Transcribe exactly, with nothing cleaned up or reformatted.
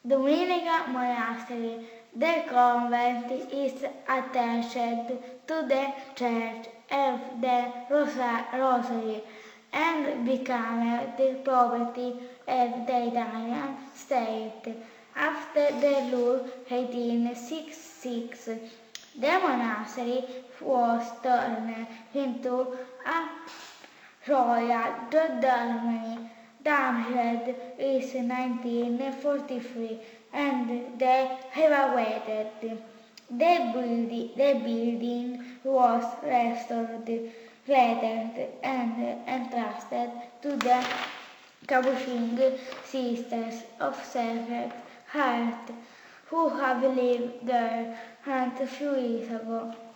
Dominican monastery. The convent is attached to the Church of the Rosary and became the property of the Italian state. After the law eighteen sixty-six, the monastery was turned into a royal dormitory, damaged in nineteen forty-three, and they evacuated. The building, the building was restored later and entrusted to the Capuchin Sisters of Sacred Heart, who have lived there a few years ago.